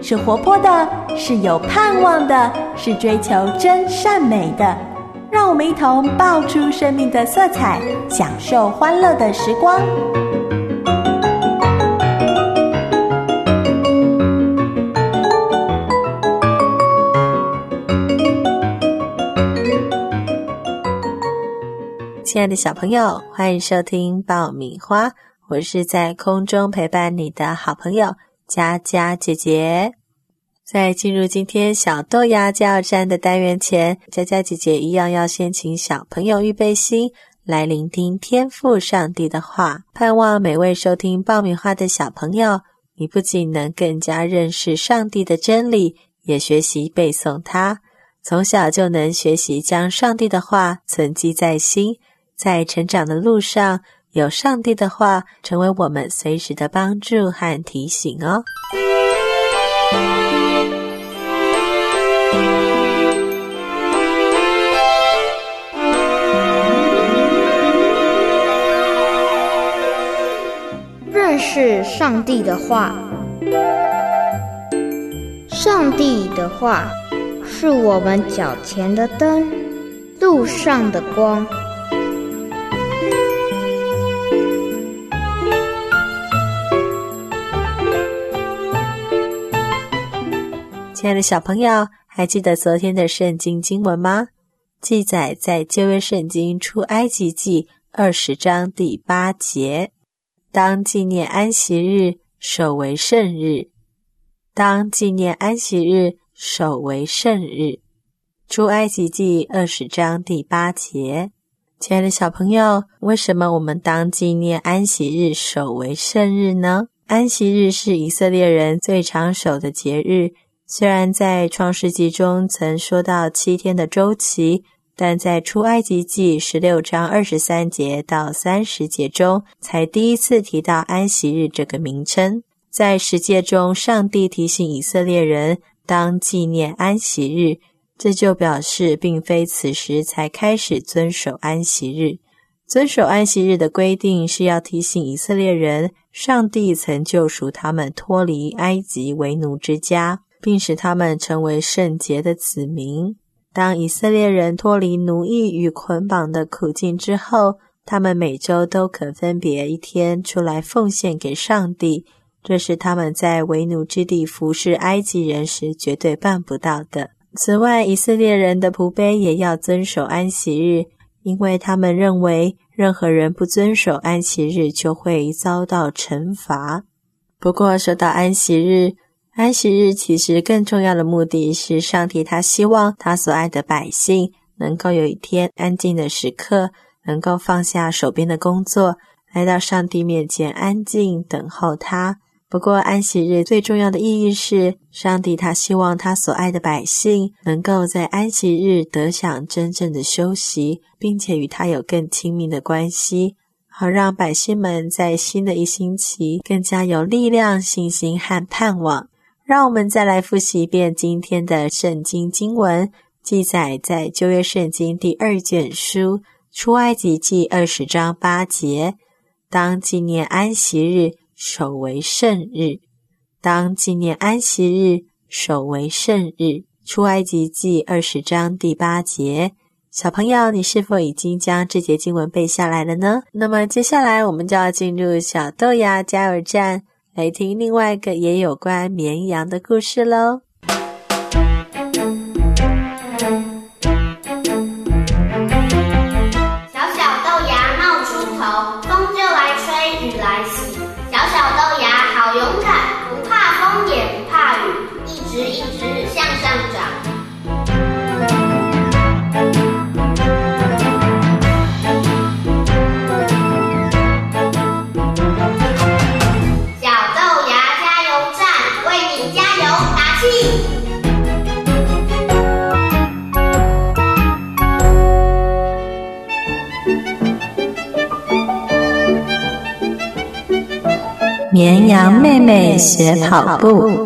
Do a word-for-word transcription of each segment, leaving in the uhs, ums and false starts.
是活泼的，是有盼望的，是追求真善美的。让我们一同爆出生命的色彩，享受欢乐的时光。 亲爱的小朋友，欢迎收听爆米花，我是在空中陪伴你的好朋友佳佳姐姐。在进入今天小豆芽加油站的单元前，佳佳姐姐一样要先请小朋友预备心，来聆听天父上帝的话。盼望每位收听爆米花的小朋友，你不仅能更加认识上帝的真理，也学习背诵它，从小就能学习将上帝的话存记在心，在成长的路上，有上帝的话成为我们随时的帮助和提醒哦。 认识上帝的话。上帝的话是我们脚前的灯，路上的光。 亲爱的小朋友，还记得昨天的圣经经文吗？记载在旧约圣经出埃及记二十章第八节，当纪念安息日，守为圣日。当纪念安息日，守为圣日。出埃及记二十章第八节。亲爱的小朋友，为什么我们当纪念安息日，守为圣日呢？安息日是以色列人最常守的节日，虽然在创世纪中曾说到七天的周期，但在出埃及记十六章二十三节到三十节中才第一次提到安息日这个名称。在十诫中，上帝提醒以色列人当纪念安息日，这就表示并非此时才开始遵守安息日。遵守安息日的规定是要提醒以色列人，上帝曾救赎他们脱离埃及为奴之家，并使他们成为圣洁的子民。当以色列人脱离奴役与捆绑的苦境之后，他们每周都可分别一天出来奉献给上帝，这是他们在为奴之地服侍埃及人时绝对办不到的。此外，以色列人的仆婢也要遵守安息日，因为他们认为任何人不遵守安息日就会遭到惩罚。不过说到安息日，安息日其实更重要的目的是上帝他希望他所爱的百姓能够有一天安静的时刻，能够放下手边的工作，来到上帝面前安静等候他。不过安息日最重要的意义是，上帝他希望他所爱的百姓能够在安息日得享真正的休息，并且与他有更亲密的关系，好让百姓们在新的一星期更加有力量、信心和盼望。让我们再来复习一遍今天的圣经经文，记载在旧约圣经第二卷书出埃及记二十章八节，当纪念安息日，守为圣日。当纪念安息日，守为圣日。出埃及记二十章第八节。小朋友，你是否已经将这节经文背下来了呢？那么接下来我们就要进入小豆芽加油站，来听另外一个也有关绵羊的故事咯。 小小豆芽冒出头，风就来吹，雨来洗。小小豆芽好勇敢，不怕风也不怕雨，一直一直向上长。 绵羊妹妹学跑步。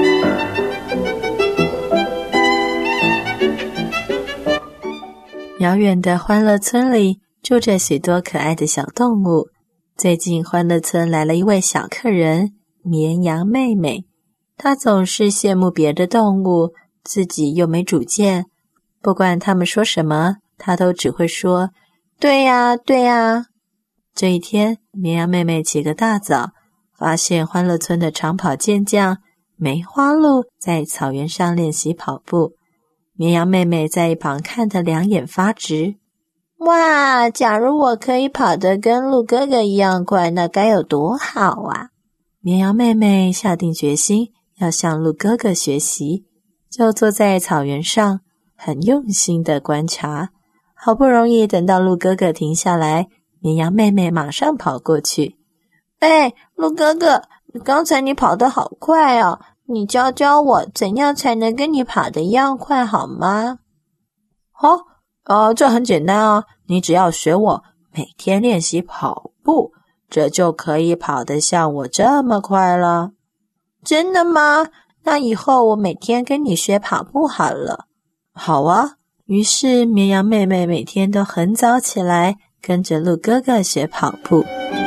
遥远的欢乐村里住着许多可爱的小动物。最近欢乐村来了一位小客人，绵羊妹妹。她总是羡慕别的动物，自己又没主见，不管他们说什么，她都只会说对呀对呀。这一天，绵羊妹妹起个大早，发现欢乐村的长跑健将梅花鹿在草原上练习跑步。绵羊妹妹在一旁看得两眼发直。哇，假如我可以跑得跟鹿哥哥一样快，那该有多好啊！绵羊妹妹下定决心要向鹿哥哥学习，就坐在草原上，很用心地观察。好不容易等到鹿哥哥停下来，绵羊妹妹马上跑过去。哎，鹿哥哥，刚才你跑得好快哦，你教教我怎样才能跟你跑得一样快好吗？哦，呃，这很简单啊，你只要学我，每天练习跑步，这就可以跑得像我这么快了。真的吗？那以后我每天跟你学跑步好了。好啊。于是绵羊妹妹每天都很早起来，跟着鹿哥哥学跑步。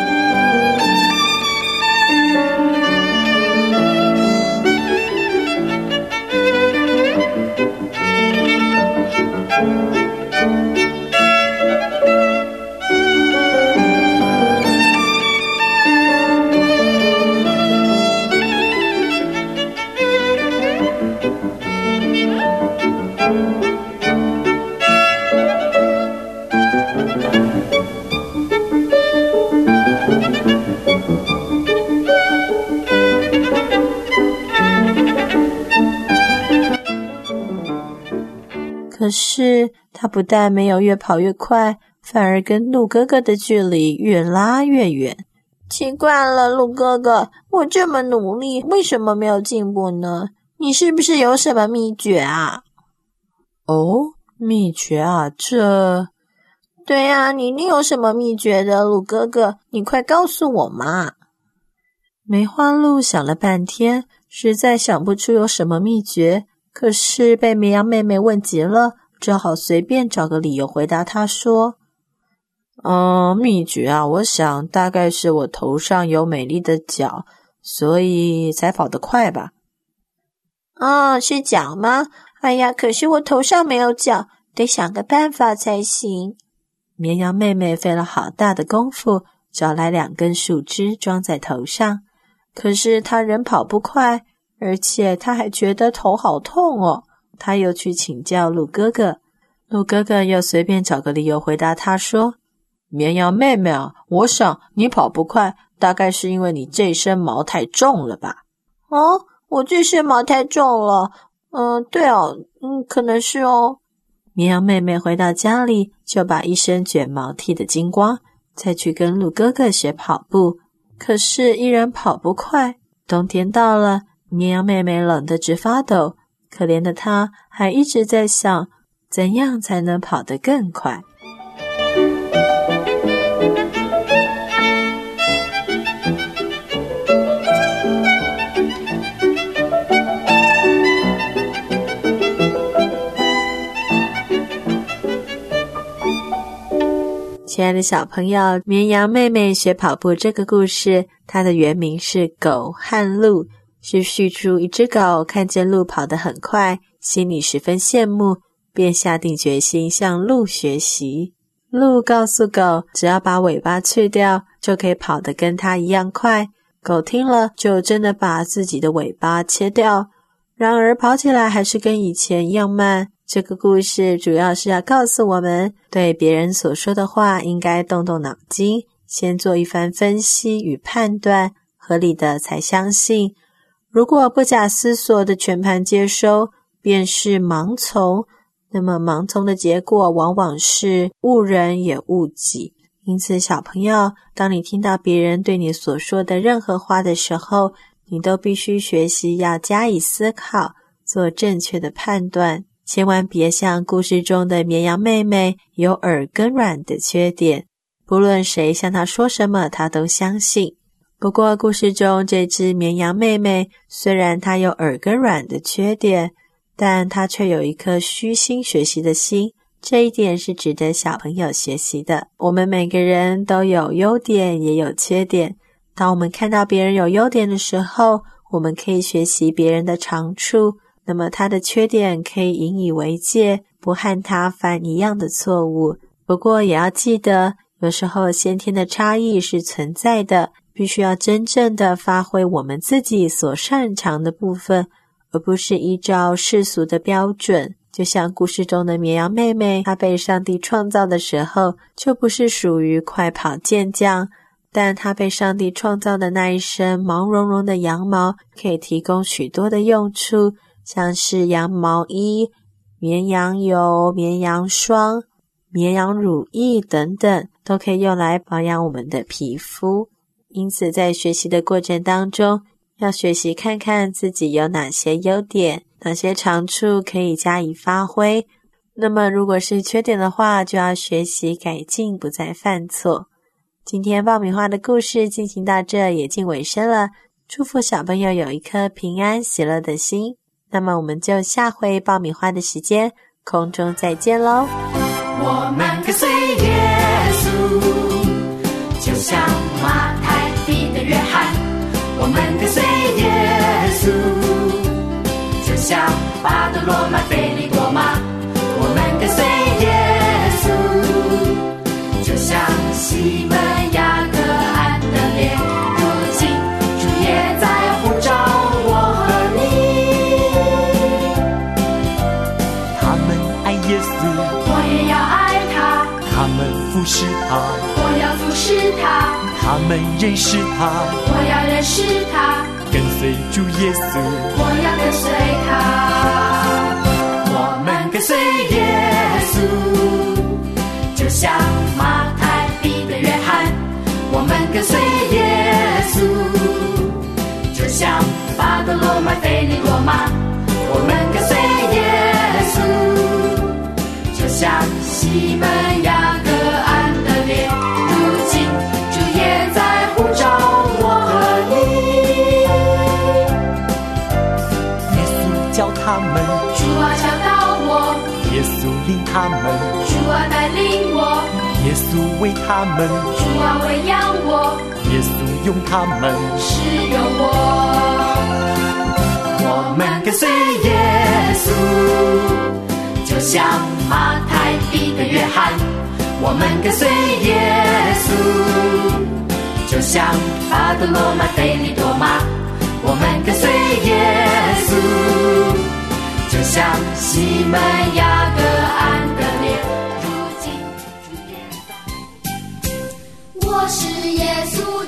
可是他不但没有越跑越快，反而跟鹿哥哥的距离越拉越远。奇怪了，鹿哥哥，我这么努力，为什么没有进步呢？你是不是有什么秘诀啊？哦，秘诀啊，这……对啊，你一定有什么秘诀的，鹿哥哥，你快告诉我嘛。梅花鹿想了半天，实在想不出有什么秘诀，可是被绵羊妹妹问急了，只好随便找个理由回答她说：嗯，秘诀啊，我想大概是我头上有美丽的角，所以才跑得快吧。哦，是角吗？哎呀，可是我头上没有角，得想个办法才行。绵羊妹妹费了好大的功夫，找来两根树枝装在头上，可是她仍跑不快，而且她还觉得头好痛哦。她又去请教鹿哥哥，鹿哥哥又随便找个理由回答她说：绵羊妹妹啊，我想你跑不快，大概是因为你这身毛太重了吧？哦，我这身毛太重了，嗯、呃，对哦，嗯，可能是哦。绵羊妹妹回到家里，就把一身卷毛剃得精光，再去跟鹿哥哥学跑步。可是依然跑不快。冬天到了，绵羊妹妹冷得直发抖，可怜的她还一直在想，怎样才能跑得更快。亲爱的小朋友，绵羊妹妹学跑步这个故事，它的原名是《狗和鹿》，是叙述一只狗看见鹿跑得很快，心里十分羡慕，便下定决心向鹿学习。鹿告诉狗，只要把尾巴去掉，就可以跑得跟它一样快。狗听了，就真的把自己的尾巴切掉，然而跑起来还是跟以前一样慢。这个故事主要是要告诉我们，对别人所说的话应该动动脑筋，先做一番分析与判断，合理的才相信。如果不假思索的全盘接收，便是盲从，那么盲从的结果往往是误人也误己。因此小朋友，当你听到别人对你所说的任何话的时候，你都必须学习要加以思考，做正确的判断。千万别像故事中的绵羊妹妹有耳根软的缺点，不论谁向她说什么，她都相信。不过故事中这只绵羊妹妹，虽然她有耳根软的缺点，但她却有一颗虚心学习的心， 这一点是值得小朋友学习的。我们每个人都有优点也有缺点，当我们看到别人有优点的时候，我们可以学习别人的长处，那么他的缺点可以引以为戒，不和他犯一样的错误。不过也要记得，有时候先天的差异是存在的，必须要真正的发挥我们自己所擅长的部分，而不是依照世俗的标准。就像故事中的绵羊妹妹，她被上帝创造的时候就不是属于快跑健将，但她被上帝创造的那一身毛茸茸的羊毛可以提供许多的用处，像是羊毛衣、绵羊油、绵羊霜、绵羊乳液等等，都可以用来保养我们的皮肤。因此在学习的过程当中，要学习看看自己有哪些优点，哪些长处可以加以发挥。那么如果是缺点的话，就要学习改进，不再犯错。今天爆米花的故事进行到这也近尾声了，祝福小朋友有一颗平安喜乐的心。那么我们就下回爆米花的时间空中再见咯。 我们跟随耶稣，就像马太、彼得、约翰。我们跟随耶稣，就像巴德罗买、腓利、多马。我们跟随耶稣，就像西门、雅各、安德烈。如今主也在呼召我和你。他们爱耶稣，我也要爱他。他们服侍他，我要服侍他。他们认识他，我要认识他。跟随主耶稣，我要跟随他。我们跟随耶稣，就像马太、彼得、约翰。我们跟随耶稣，就像巴德罗买、腓利、多马。我们跟随耶稣，就像西门、雅各、安德烈。如今主也在呼召我和你。耶稣教他们，主啊教导我。耶稣领他们，主啊带领我。耶稣为他们，主啊喂养我。耶稣用他们，使用我。我们跟随耶稣，就像马太、彼得、约翰。我们跟随耶稣，就像巴德罗买、腓利、多马。我们跟随耶稣，就像西门、雅各、安德烈。如今主也在。我是耶稣